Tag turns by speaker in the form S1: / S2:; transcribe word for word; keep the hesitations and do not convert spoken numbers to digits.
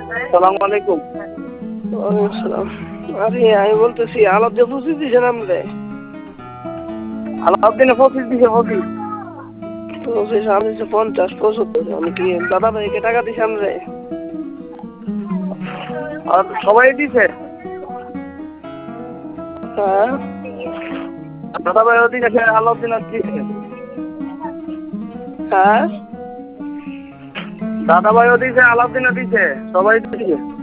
S1: সালাম আলাইকুম।
S2: ওয়ালাইকুম আসসালাম। আরে আমি বলতেছি আলাদা পঁচিশ দিয়েছেন আপনি?
S1: আলাউদ্দিনে পঁচিশ দিছে পঁচিশ।
S2: পঁচিশ আমি দিচ্ছি পঞ্চাশ পঁচাত্তর। আমি কি দাদা ভাইকে টাকা দিছি আমরা?
S1: আর সবাই দিছে?
S2: হ্যাঁ
S1: দাদা ভাই দিছে, আলাউদ্দিন দিছে।
S2: হ্যাঁ
S1: দাদা ভাইও দিছে, আলাউদ্দিনও দিছে, সবাই দিছে।